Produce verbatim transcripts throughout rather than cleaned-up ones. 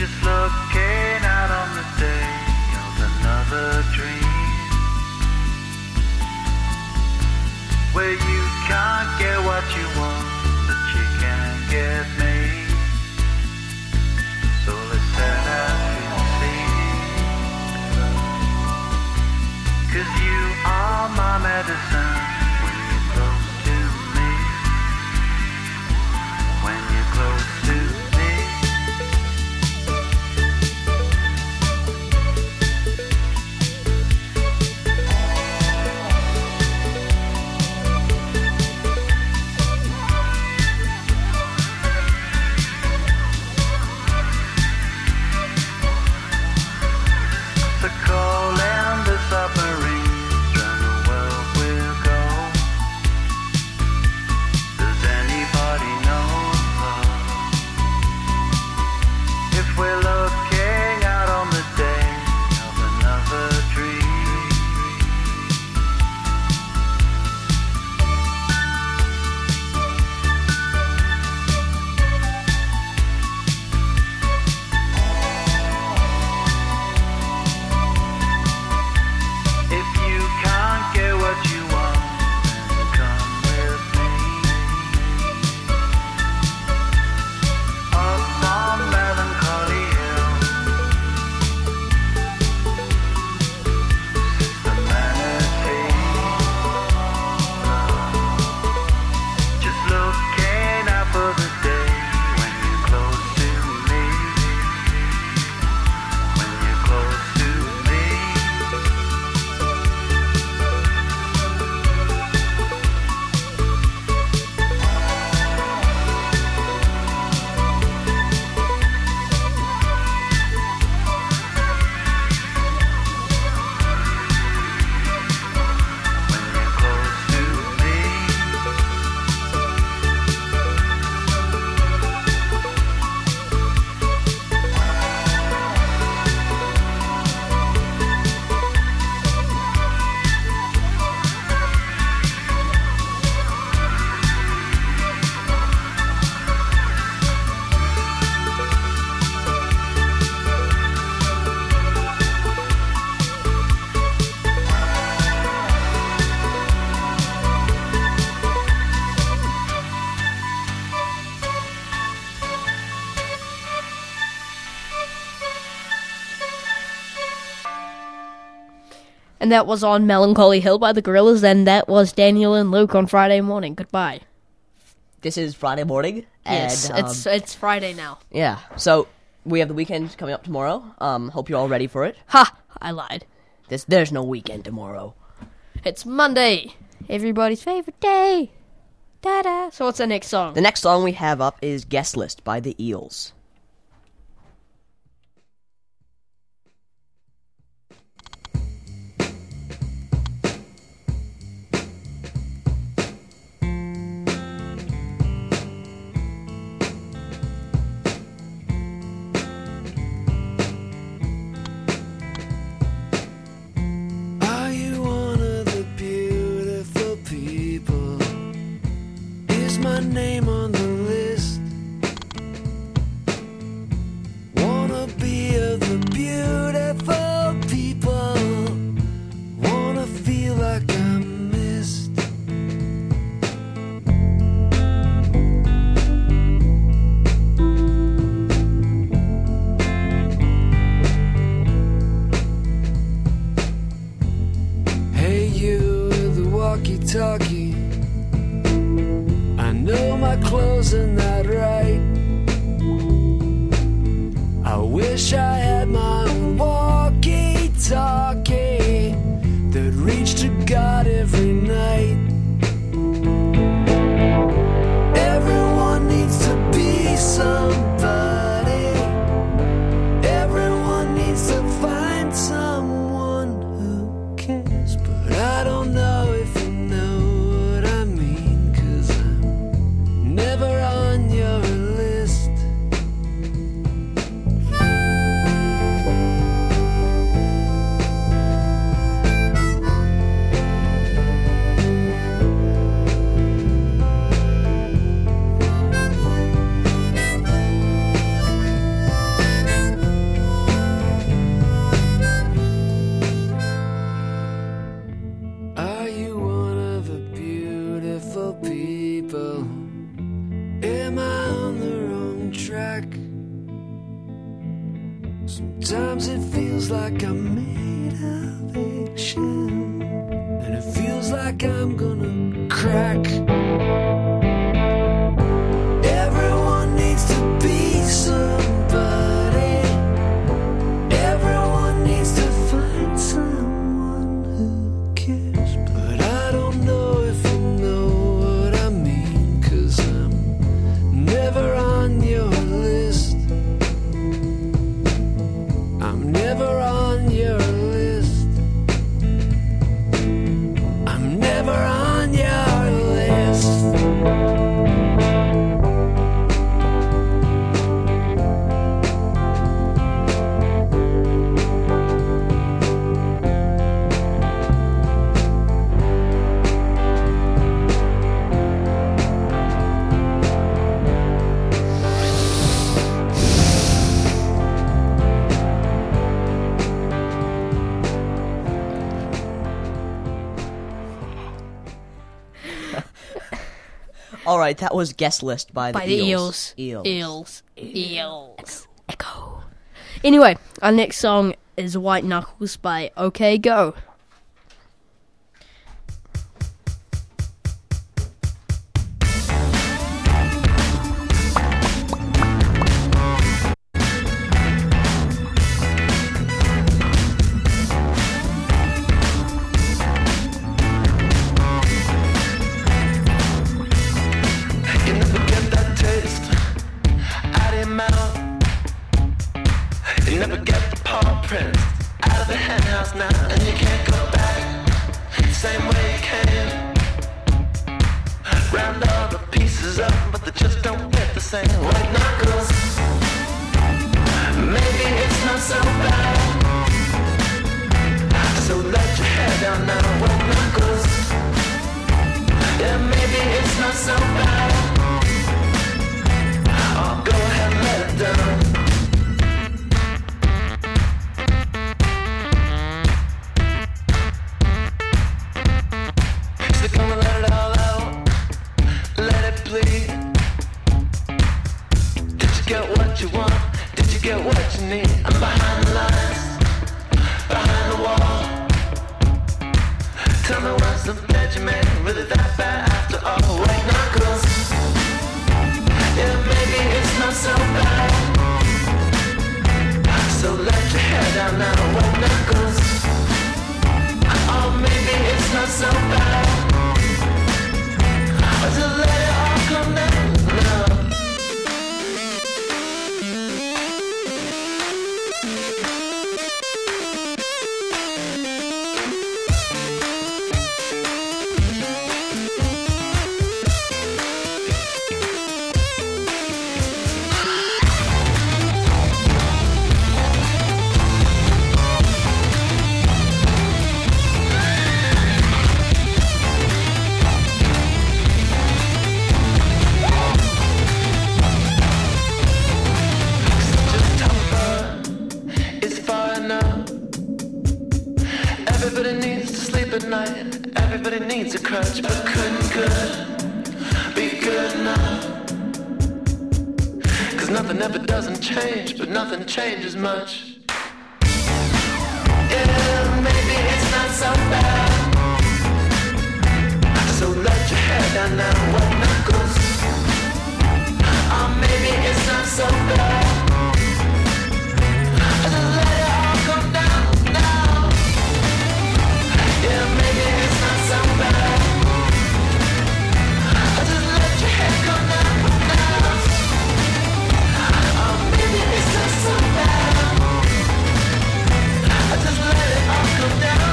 Just looking out on the day of another dream, where you can't get what you want, but you can get me. So let's set out to see, 'cause you are my medicine when you're close to me, when you're close to me. And that was on Melancholy Hill by the Gorillaz, and that was Daniel and Luke on Friday morning. Goodbye. This is Friday morning. And, Yes, um, it's it's Friday now. Yeah, so we have the weekend coming up tomorrow. Um, hope you're all ready for it. Ha! I lied. This, there's no weekend tomorrow. It's Monday. Everybody's favorite day. Da-da. So what's the next song? The next song we have up is Guest List by the Eels. Name on the list. Sometimes it feels like I'm made of eggshell, and it feels like I'm gonna crack. Everyone needs to be somebody. Everyone needs to find someone who cares. But I don't know if you know what I mean, 'cause I'm never on your list. I'm never on your list. I'm never on your list. All right, that was Guest List by the By the Eels. Eels. Eels. Eels. Echo. Anyway, our next song is White Knuckles by OK Go. You never get that taste out of your mouth. You never get the paw prints out of the hen house now, and you can't go back the same way you came. Round all the pieces up, but they just don't get the same. White knuckles, maybe it's not so bad. So let your hair down now, white knuckles. Yeah, maybe it's not so bad. Oh, go ahead and let it down. So come and let it all out. Let it bleed. Did you get what you want? Did you get what you need? I'm behind the lines, behind the wall. Tell me what's the bed you made really that bad after all? White knuckles. Yeah, maybe it's not so bad. So let your hair down now, white knuckles. Oh, maybe it's not so bad. Or to let it all come down now. Just how far is far enough? Everybody needs to sleep at night. Everybody needs a crutch, but couldn't good be good enough? 'Cause nothing ever doesn't change, but nothing changes much. Yeah, maybe it's not so bad. So let your hair down now, white knuckles. Oh, maybe it's not so bad. Just let it all come down now. Yeah, maybe it's not so bad. Just let your hair come down now. Oh, maybe it's not so bad. Just let it all come down.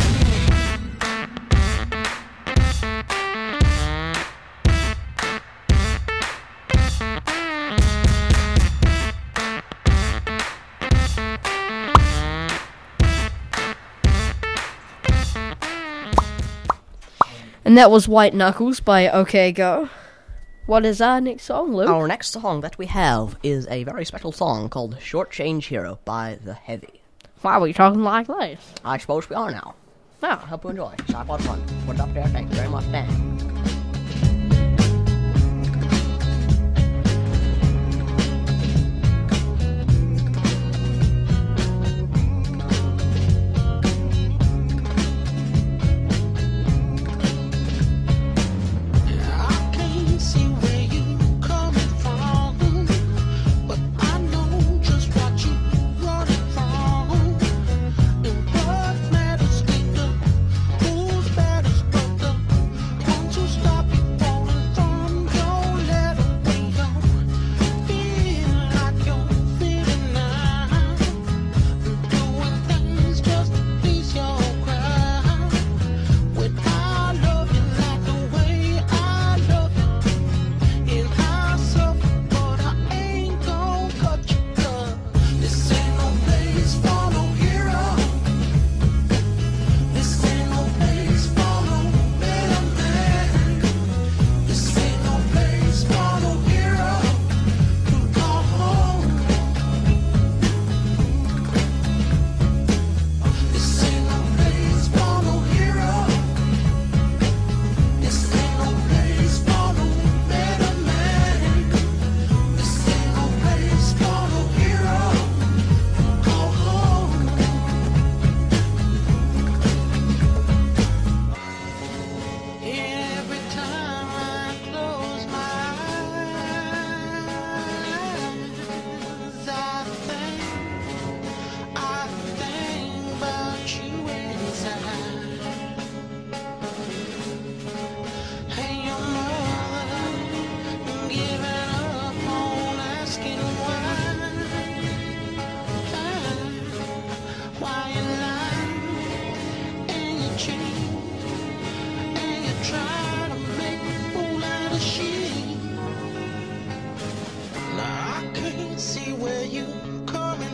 And that was White Knuckles by OK Go. What is our next song, Luke? Our next song that we have is a very special song called Short Change Hero by The Heavy. Why are we talking like this? I suppose we are now. I Oh, hope you enjoy. Sidewalk Fun. Put it up there. Thank you very much, Dan.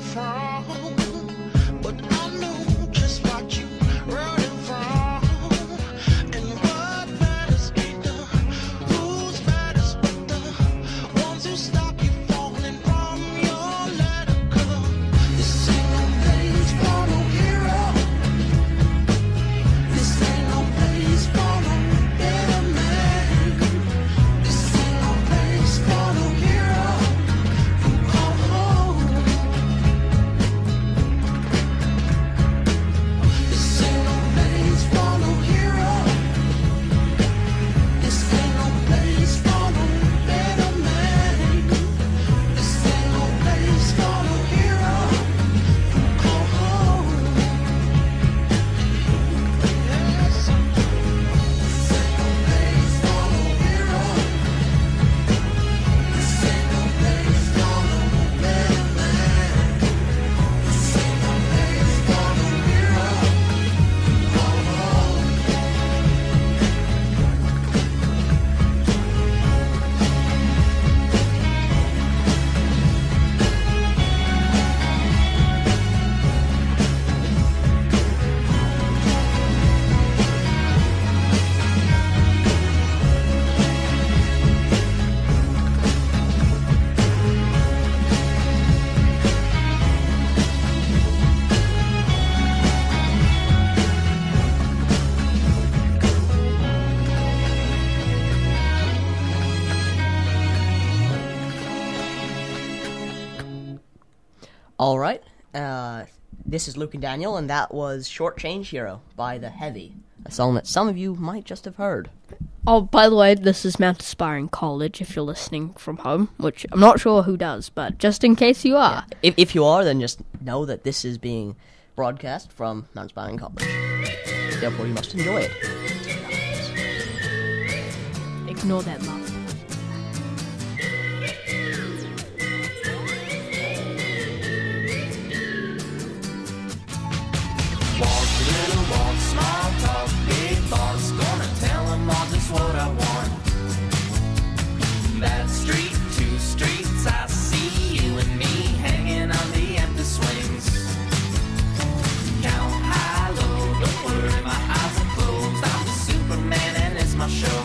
from. But I know just what you running from. And what matters ain't the rules matters, but the ones who stop you falling from your ladder. 'Cause this ain't no place for no hero. This ain't no place for no better man. This ain't no place for no hero. Oh, this ain't no place for no hero. This ain't no place for no better man. This ain't no place for no hero. Oh, yes. This ain't no place for no hero. This ain't no place for no better man. This ain't no place for no hero. All right. Uh, this is Luke and Daniel, and that was Short Change Hero by The Heavy, a song that some of you might just have heard. Oh, by the way, this is Mount Aspiring College if you're listening from home, which I'm not sure who does, but just in case you are. If, if you are, then just know that this is being broadcast from Mount Aspiring College. Therefore, you must enjoy it. Ignore that laugh. Walk, little walk, small talk, big thoughts. Gonna tell them all just what I want. That street, two streets, I see you and me hanging on the empty swings. Count high, low, don't worry, my eyes are closed. I'm the Superman and it's my show.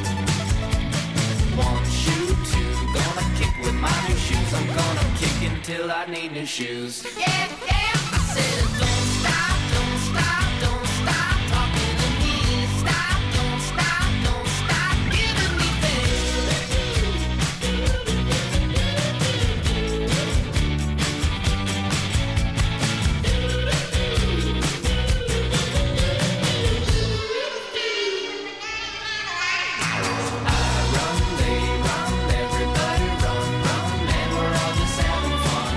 One shoe, two, gonna kick with my new shoes. I'm gonna kick until I need new shoes. Yeah, yeah, I said don't stop. Don't stop, don't stop talking to me. Stop, don't stop, don't stop giving me I run, they run, everybody run, run, and we're all just having fun.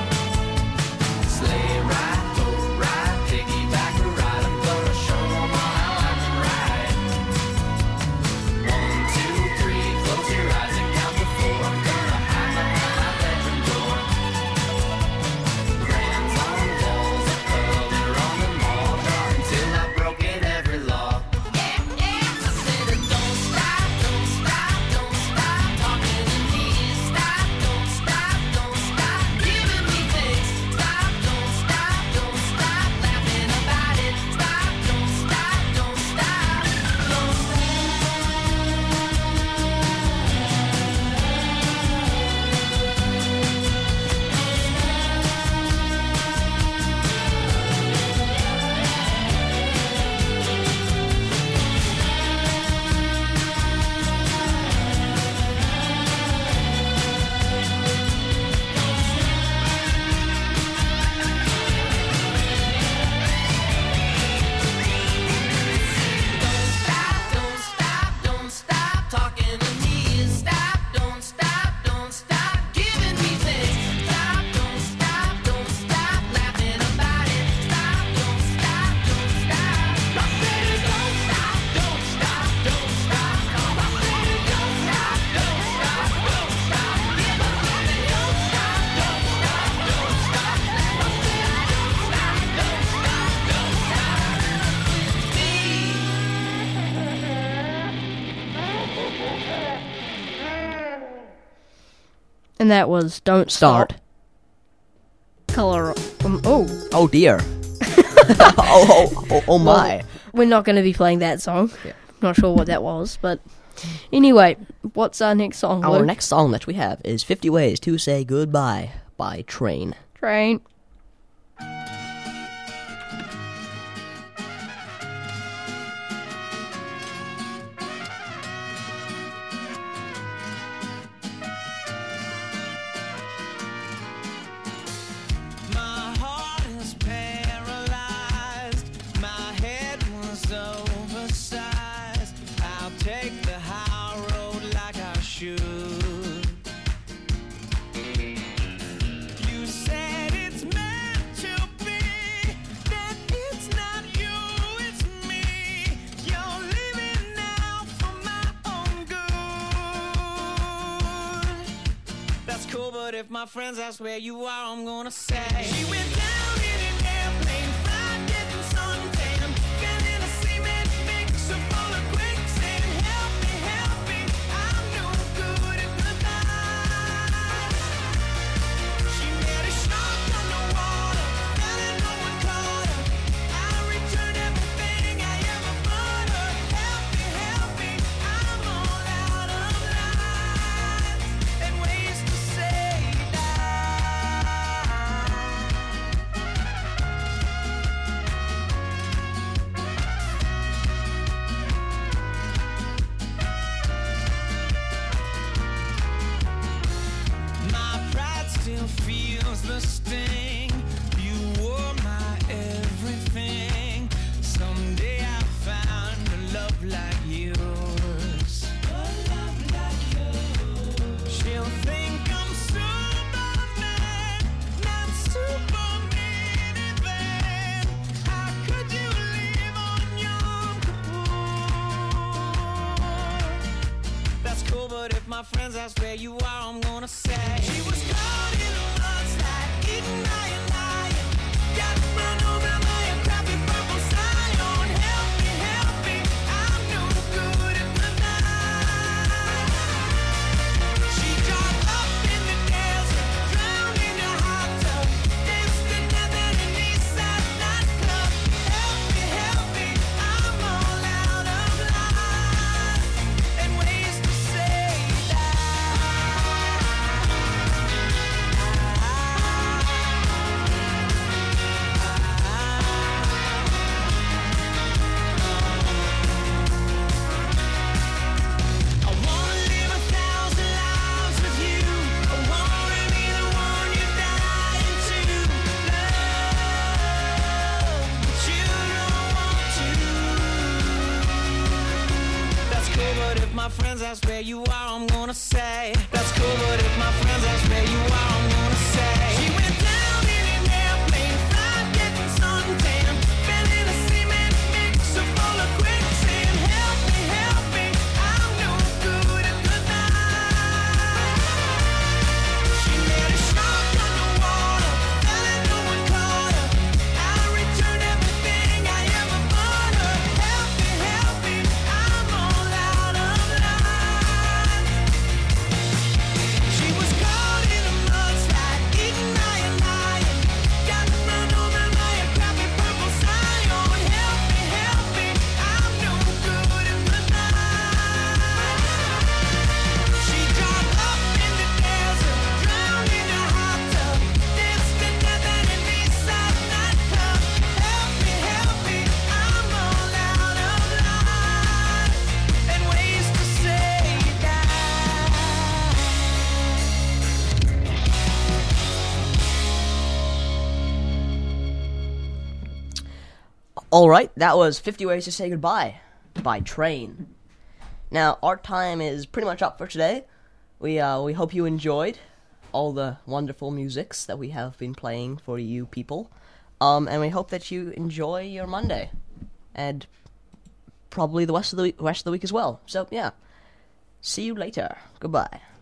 Sleigh ride, boat ride, piggyback ride. I'm gonna show 'em all how I can ride. One, two, three, close your eyes and count to four. I'm gonna hide behind my bedroom door. Crayons on walls, a color on them all. Draw until I've broken every law. Yeah, yeah, I said it, don't stop, don't stop, don't stop talking to me. Stop, don't stop, don't stop giving me things. Stop, don't stop, don't stop laughing about it. Stop, don't stop, don't stop, don't stop, don't stop, don't stop talking to me. Stop, don't stop, don't stop giving me things. Stop, don't stop, don't stop laughing about it. Stop, don't stop, don't stop. I said it, don't stop, don't stop, don't stop. I said it, don't stop, don't stop, don't stop giving me things. Don't stop, don't stop, don't stop. I said it, don't stop, don't stop, don't stop me. And that was Don't Start. Stop. color. Um, oh, Oh dear. oh, oh, oh, oh my. we're not going to be playing that song. Yeah. Not sure what that was, but anyway, what's our next song? Our Luke? next song that we have is fifty Ways to Say Goodbye by Train. Train. My heart is paralyzed. My head was oversized. I'll take the high road like I should. You said it's meant to be, that it's not you, it's me. You're living now for my own good. That's cool, but if my friends ask where you are, I'm gonna say she went down in an airplane, flight getting suntan, fell in a cement mixer full of quicksand. Help me, help me, I'm no good at goodbye. She met a shark underwater, fell and no one caught her. I returned everything I ever bought her. Help me, help me, I'm all out of lines and ways to say my pride still feels the sting. You were my everything. Someday I'll find a love like yours. A love like yours. She'll think I'm Superman, not Superman even. How could you live on Yom Kippur? That's cool, but if my friends ask where you are, I'm gonna say she was caught in a mudslide, eaten by a lion, got run over by a crappy purple scion. Help me, help me, I'm no good at goodbye. She dropped up in the desert, drowned in a hot tub, danced to nothing in Eastside nightclub. Help me, help me, I'm all out of lines and ways to say I wanna live a thousand lives with you. I wanna be the one you're dying to love, but you don't want to. That's cool, but if my friends ask where you are, I'm gonna say that's cool, but if my friends ask where you are, I'm gonna say she went down in an airplane, flight getting suntan, fell in a cement mixer full of quicksand. Help me, help me, I'm no good at goodbye. She met a shark underwater, fell and no one caught her. I returned everything I ever bought her. Help me, help me, I'm all out of lines. She was caught in a mudslide, eaten by a lion, got run over by a crappy purple scion. Help me, help me, I'm no good at goodbye. She dropped up in the desert, drowned in a hot tub, danced to nothing in Eastside nightclub. Help me, help me, I'm all out of lines and ways to say that. Alright, that was fifty Ways to Say Goodbye by Train. Now, our time is pretty much up for today. We uh, we hope you enjoyed all the wonderful musics that we have been playing for you people. Um, and we hope that you enjoy your Monday. And probably the rest of the week, rest of the week as well. So, yeah. See you later. Goodbye.